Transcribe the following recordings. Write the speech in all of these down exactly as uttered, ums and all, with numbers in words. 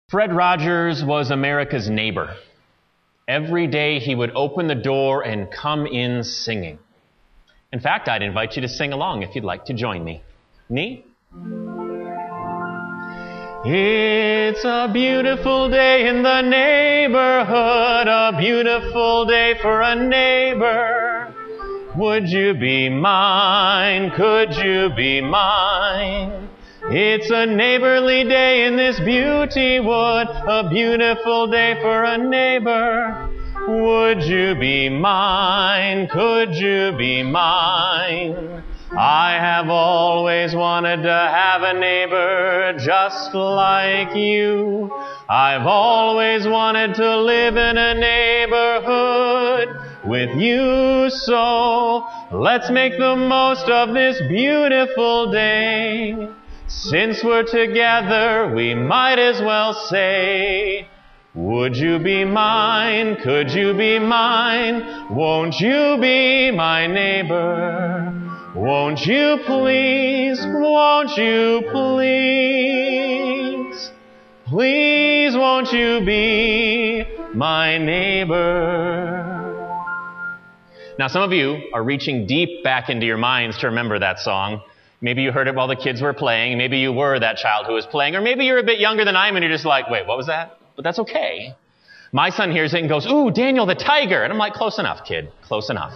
Fred Rogers was America's neighbor. Every day he would open the door and come in singing. In fact, I'd invite you to sing along if you'd like to join me. Me? It's a beautiful day in the neighborhood, a beautiful day for a neighbor. Would you be mine? Could you be mine? It's a neighborly day in this beauty wood, a beautiful day for a neighbor. Would you be mine? Could you be mine? I have always wanted to have a neighbor just like you. I've always wanted to live in a neighborhood with you, so let's make the most of this beautiful day. Since we're together, we might as well say, would you be mine? Could you be mine? Won't you be my neighbor? Won't you please? Won't you please? Please, won't you be my neighbor? Now, some of you are reaching deep back into your minds to remember that song. Maybe you heard it while the kids were playing. Maybe you were that child who was playing. Or maybe you're a bit younger than I am and you're just like, wait, what was that? But that's okay. My son hears it and goes, ooh, Daniel the tiger. And I'm like, close enough, kid. Close enough.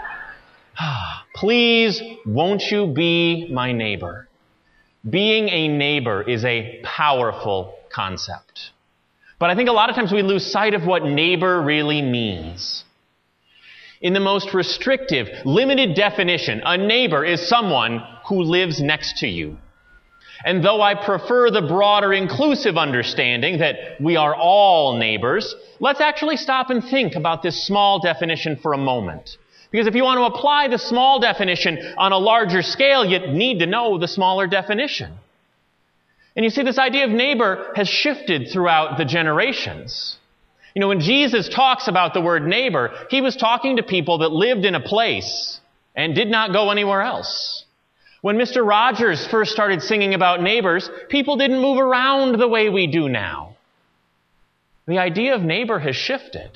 Please, won't you be my neighbor? Being a neighbor is a powerful concept. But I think a lot of times we lose sight of what neighbor really means. In the most restrictive, limited definition, a neighbor is someone who lives next to you. And though I prefer the broader, inclusive understanding that we are all neighbors, let's actually stop and think about this small definition for a moment. Because if you want to apply the small definition on a larger scale, you need to know the smaller definition. And you see, this idea of neighbor has shifted throughout the generations. You know, when Jesus talks about the word neighbor, he was talking to people that lived in a place and did not go anywhere else. When Mister Rogers first started singing about neighbors, people didn't move around the way we do now. The idea of neighbor has shifted.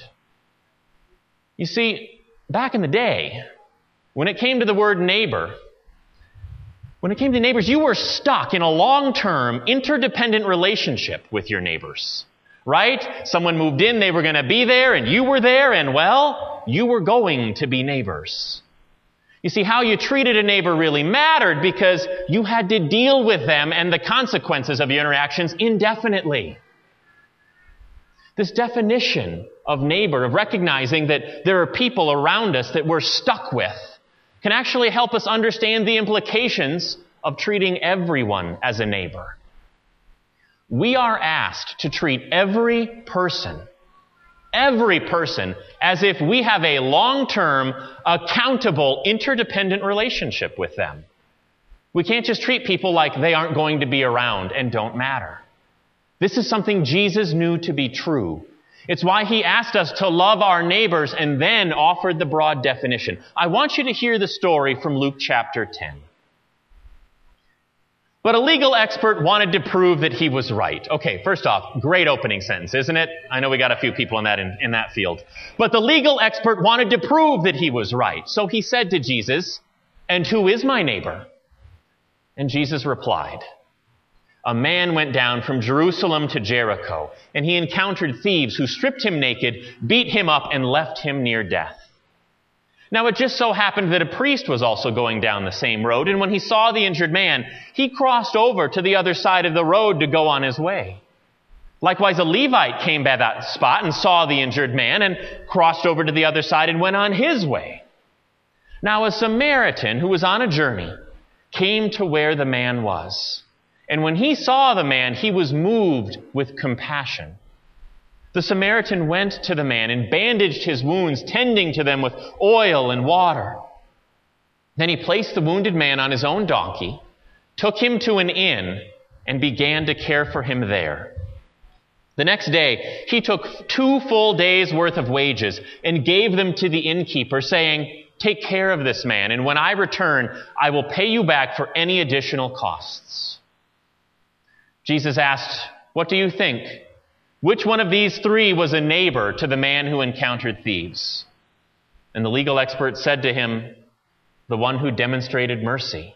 You see, back in the day, when it came to the word neighbor, when it came to neighbors, you were stuck in a long-term, interdependent relationship with your neighbors. Right? Someone moved in, they were going to be there, and you were there, and well, you were going to be neighbors. You see, how you treated a neighbor really mattered because you had to deal with them and the consequences of your interactions indefinitely. This definition of neighbor, of recognizing that there are people around us that we're stuck with, can actually help us understand the implications of treating everyone as a neighbor. We are asked to treat every person, every person, as if we have a long-term, accountable, interdependent relationship with them. We can't just treat people like they aren't going to be around and don't matter. This is something Jesus knew to be true. It's why he asked us to love our neighbors and then offered the broad definition. I want you to hear the story from Luke chapter ten. But a legal expert wanted to prove that he was right. Okay, first off, great opening sentence, isn't it? I know we got a few people in that in, in that field. But the legal expert wanted to prove that he was right. So he said to Jesus, "And who is my neighbor?" And Jesus replied, "A man went down from Jerusalem to Jericho, and he encountered thieves who stripped him naked, beat him up, and left him near death. Now it just so happened that a priest was also going down the same road, and when he saw the injured man, he crossed over to the other side of the road to go on his way. Likewise, a Levite came by that spot and saw the injured man and crossed over to the other side and went on his way. Now a Samaritan who was on a journey came to where the man was. And when he saw the man, he was moved with compassion. The Samaritan went to the man and bandaged his wounds, tending to them with oil and water. Then he placed the wounded man on his own donkey, took him to an inn, and began to care for him there. The next day, he took two full days' worth of wages and gave them to the innkeeper, saying, 'Take care of this man, and when I return, I will pay you back for any additional costs.' Jesus asked, 'What do you think? Which one of these three was a neighbor to the man who encountered thieves? And the legal expert said to him, the one who demonstrated mercy.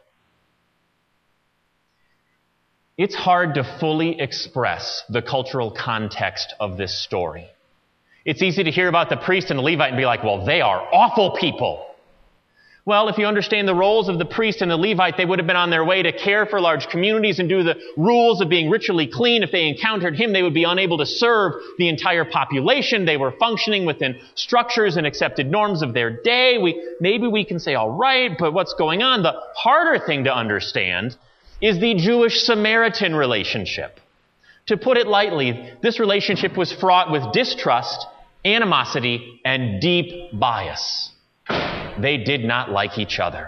It's hard to fully express the cultural context of this story. It's easy to hear about the priest and the Levite and be like, well, they are awful people. Well, if you understand the roles of the priest and the Levite, they would have been on their way to care for large communities and do the rules of being ritually clean. If they encountered him, they would be unable to serve the entire population. They were functioning within structures and accepted norms of their day. We, maybe we can say, all right, but what's going on? The harder thing to understand is the Jewish-Samaritan relationship. To put it lightly, this relationship was fraught with distrust, animosity, and deep bias. They did not like each other.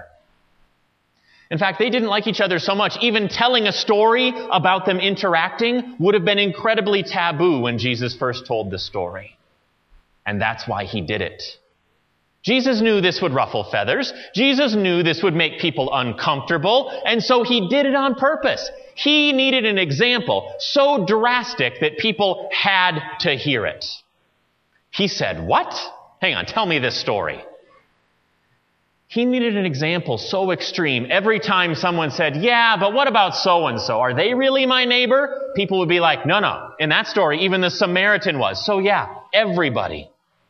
In fact, they didn't like each other so much, even telling a story about them interacting would have been incredibly taboo when Jesus first told the story. And that's why he did it. Jesus knew this would ruffle feathers. Jesus knew this would make people uncomfortable, and so he did it on purpose. He needed an example so drastic that people had to hear it. He said, what? Hang on, tell me this story. He needed an example so extreme. Every time someone said, yeah, but what about so-and-so? Are they really my neighbor? People would be like, no, no. In that story, even the Samaritan was. So yeah, everybody.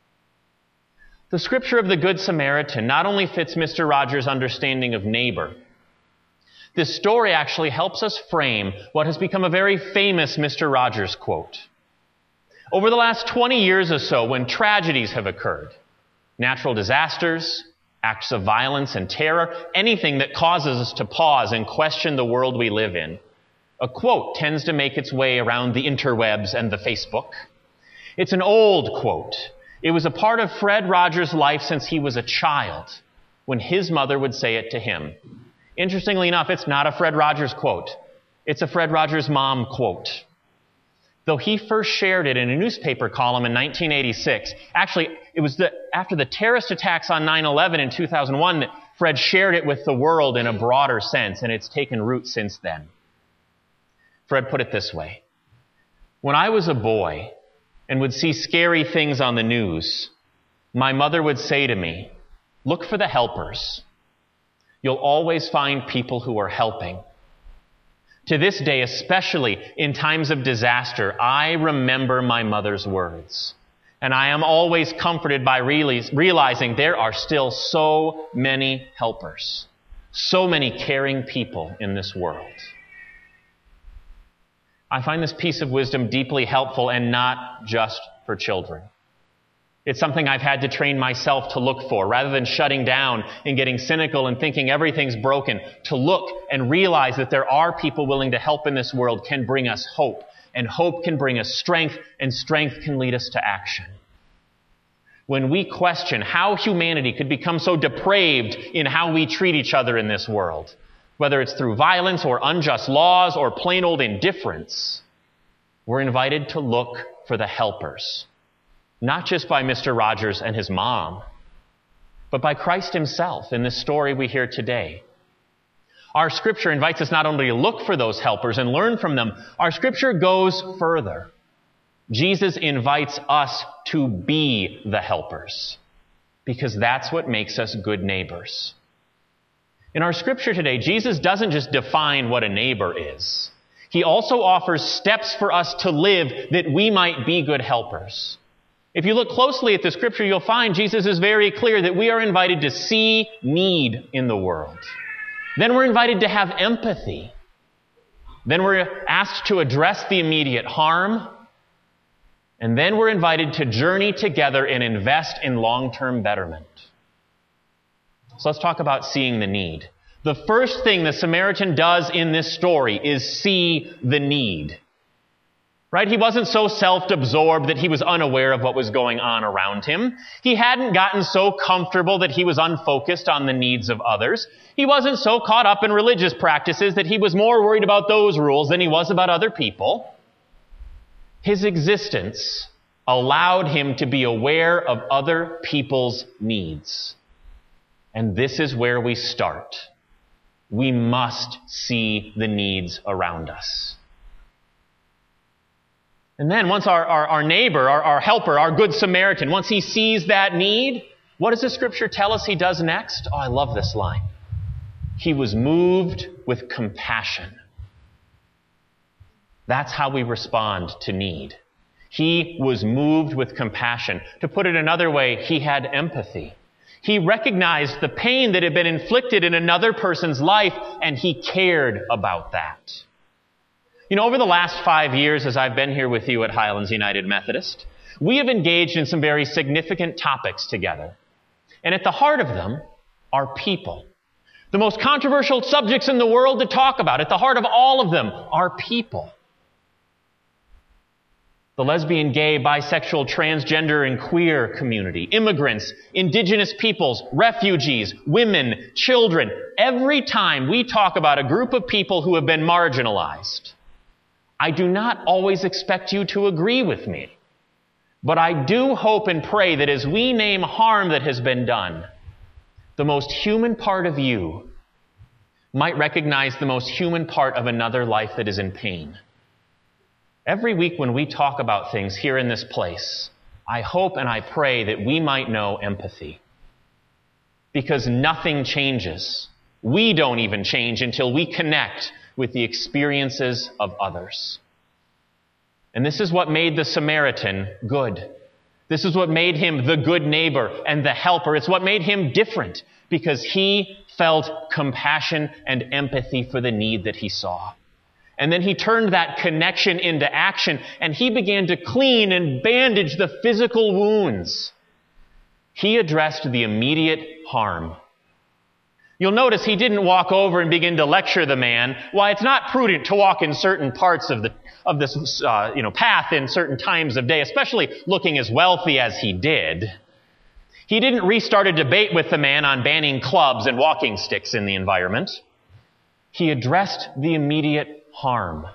The scripture of the Good Samaritan not only fits Mister Rogers' understanding of neighbor, this story actually helps us frame what has become a very famous Mister Rogers quote. Over the last twenty years or so, when tragedies have occurred, natural disasters, acts of violence and terror, anything that causes us to pause and question the world we live in, a quote tends to make its way around the interwebs and the Facebook. It's an old quote. It was a part of Fred Rogers' life since he was a child, when his mother would say it to him. Interestingly enough, it's not a Fred Rogers quote. It's a Fred Rogers' mom quote. Though he first shared it in a newspaper column in nineteen eighty-six. Actually, it was the, after the terrorist attacks on nine eleven in two thousand one that Fred shared it with the world in a broader sense, and it's taken root since then. Fred put it this way. When I was a boy and would see scary things on the news, my mother would say to me, look for the helpers. You'll always find people who are helping. To this day, especially in times of disaster, I remember my mother's words. And I am always comforted by realizing there are still so many helpers, so many caring people in this world. I find this piece of wisdom deeply helpful and not just for children. It's something I've had to train myself to look for. Rather than shutting down and getting cynical and thinking everything's broken, to look and realize that there are people willing to help in this world can bring us hope. And hope can bring us strength, and strength can lead us to action. When we question how humanity could become so depraved in how we treat each other in this world, whether it's through violence or unjust laws or plain old indifference, we're invited to look for the helpers. Not just by Mister Rogers and his mom, but by Christ himself in this story we hear today. Our scripture invites us not only to look for those helpers and learn from them, our scripture goes further. Jesus invites us to be the helpers, because that's what makes us good neighbors. In our scripture today, Jesus doesn't just define what a neighbor is. He also offers steps for us to live that we might be good helpers. If you look closely at the scripture, you'll find Jesus is very clear that we are invited to see need in the world. Then we're invited to have empathy. Then we're asked to address the immediate harm. And then we're invited to journey together and invest in long-term betterment. So let's talk about seeing the need. The first thing the Samaritan does in this story is see the need. Right? He wasn't so self-absorbed that he was unaware of what was going on around him. He hadn't gotten so comfortable that he was unfocused on the needs of others. He wasn't so caught up in religious practices that he was more worried about those rules than he was about other people. His existence allowed him to be aware of other people's needs. And this is where we start. We must see the needs around us. And then once our, our, our neighbor, our, our helper, our good Samaritan, once he sees that need, what does the Scripture tell us he does next? Oh, I love this line. He was moved with compassion. That's how we respond to need. He was moved with compassion. To put it another way, he had empathy. He recognized the pain that had been inflicted in another person's life, and he cared about that. You know, over the last five years as I've been here with you at Highlands United Methodist, we have engaged in some very significant topics together. And at the heart of them are people. The most controversial subjects in the world to talk about, at the heart of all of them, are people. The lesbian, gay, bisexual, transgender, and queer community, immigrants, indigenous peoples, refugees, women, children. Every time we talk about a group of people who have been marginalized, I do not always expect you to agree with me. But I do hope and pray that as we name harm that has been done, the most human part of you might recognize the most human part of another life that is in pain. Every week when we talk about things here in this place, I hope and I pray that we might know empathy. Because nothing changes. We don't even change until we connect with the experiences of others. And this is what made the Samaritan good. This is what made him the good neighbor and the helper. It's what made him different, because he felt compassion and empathy for the need that he saw. And then he turned that connection into action, and he began to clean and bandage the physical wounds. He addressed the immediate harm. You'll notice he didn't walk over and begin to lecture the man why it's not prudent to walk in certain parts of the of this uh, you know path in certain times of day, especially looking as wealthy as he did. He didn't restart a debate with the man on banning clubs and walking sticks in the environment. He addressed the immediate harm.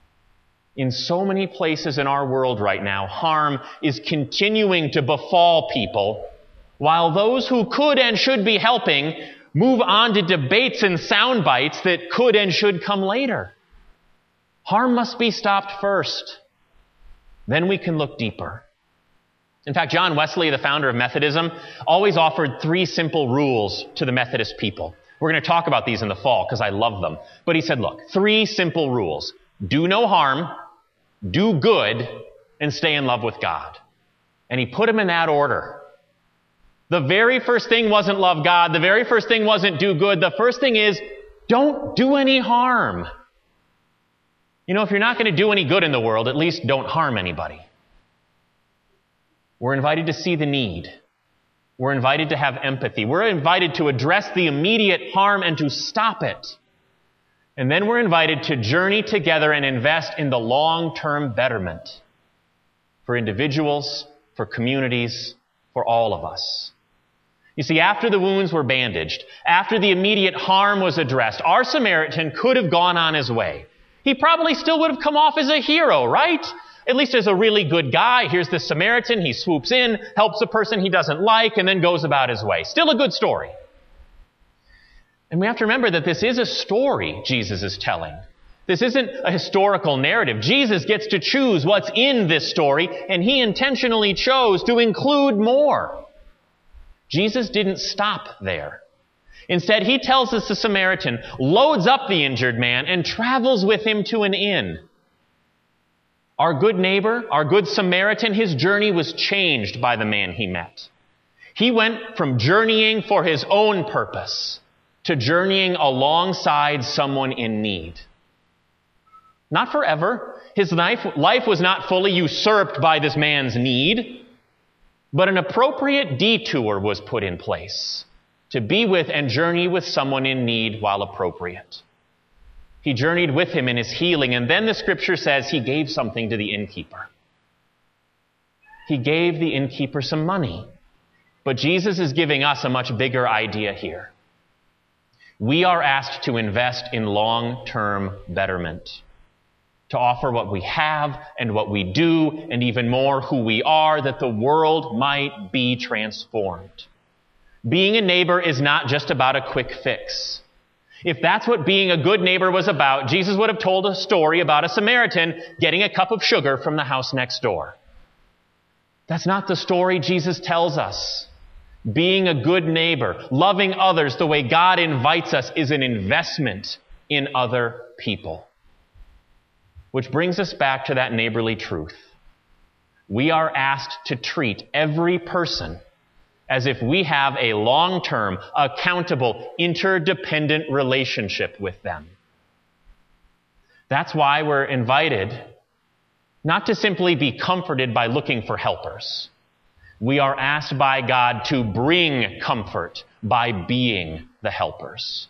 In so many places in our world right now, harm is continuing to befall people, while those who could and should be helping move on to debates and sound bites that could and should come later. Harm must be stopped first. Then we can look deeper. In fact, John Wesley, the founder of Methodism, always offered three simple rules to the Methodist people. We're going to talk about these in the fall because I love them. But he said, look, three simple rules. Do no harm, do good, and stay in love with God. And he put them in that order. The very first thing wasn't love God. The very first thing wasn't do good. The first thing is don't do any harm. You know, if you're not going to do any good in the world, at least don't harm anybody. We're invited to see the need. We're invited to have empathy. We're invited to address the immediate harm and to stop it. And then we're invited to journey together and invest in the long-term betterment for individuals, for communities, for all of us. You see, after the wounds were bandaged, after the immediate harm was addressed, our Samaritan could have gone on his way. He probably still would have come off as a hero, right? At least as a really good guy. Here's the Samaritan. He swoops in, helps a person he doesn't like, and then goes about his way. Still a good story. And we have to remember that this is a story Jesus is telling. This isn't a historical narrative. Jesus gets to choose what's in this story, and he intentionally chose to include more. Jesus didn't stop there. Instead, he tells us the Samaritan loads up the injured man and travels with him to an inn. Our good neighbor, our good Samaritan, his journey was changed by the man he met. He went from journeying for his own purpose to journeying alongside someone in need. Not forever. His life, life was not fully usurped by this man's need, but an appropriate detour was put in place to be with and journey with someone in need while appropriate. He journeyed with him in his healing, and then the Scripture says he gave something to the innkeeper. He gave the innkeeper some money. But Jesus is giving us a much bigger idea here. We are asked to invest in long-term betterment, to offer what we have and what we do, and even more who we are, that the world might be transformed. Being a neighbor is not just about a quick fix. If that's what being a good neighbor was about, Jesus would have told a story about a Samaritan getting a cup of sugar from the house next door. That's not the story Jesus tells us. Being a good neighbor, loving others the way God invites us, is an investment in other people. Which brings us back to that neighborly truth. We are asked to treat every person as if we have a long-term, accountable, interdependent relationship with them. That's why we're invited not to simply be comforted by looking for helpers. We are asked by God to bring comfort by being the helpers.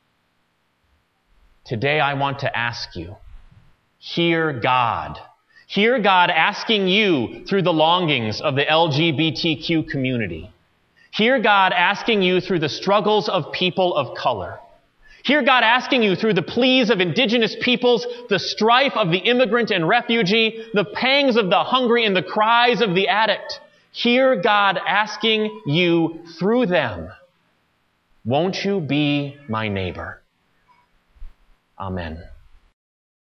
Today I want to ask you, hear God. Hear God asking you through the longings of the L G B T Q community. Hear God asking you through the struggles of people of color. Hear God asking you through the pleas of indigenous peoples, the strife of the immigrant and refugee, the pangs of the hungry and the cries of the addict. Hear God asking you through them, won't you be my neighbor? Amen.